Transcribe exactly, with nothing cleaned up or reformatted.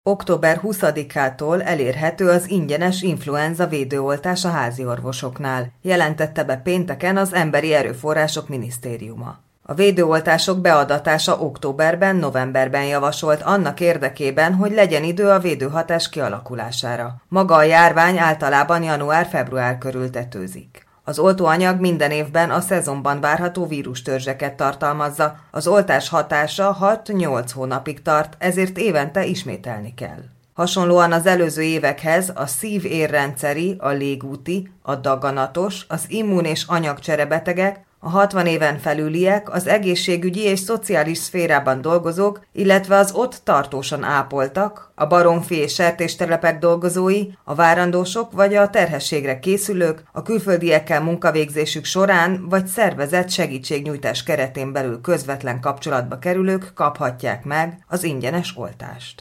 október huszadikától elérhető az ingyenes influenza védőoltás a háziorvosoknál, jelentette be pénteken az Emberi Erőforrások Minisztériuma. A védőoltások beadatása októberben, novemberben javasolt annak érdekében, hogy legyen idő a védőhatás kialakulására. Maga a járvány általában január-február körül tetőzik. Az oltóanyag minden évben a szezonban várható vírustörzseket tartalmazza, az oltás hatása hat-nyolc hónapig tart, ezért évente ismételni kell. Hasonlóan az előző évekhez a szív-érrendszeri, a légúti, a daganatos, az immun- és anyagcserebetegek, a hatvan éven felüliek, az egészségügyi és szociális szférában dolgozók, illetve az ott tartósan ápoltak, a baromfi és sertéstelepek dolgozói, a várandósok vagy a terhességre készülők, a külföldiekkel munkavégzésük során vagy szervezett segítségnyújtás keretén belül közvetlen kapcsolatba kerülők kaphatják meg az ingyenes oltást.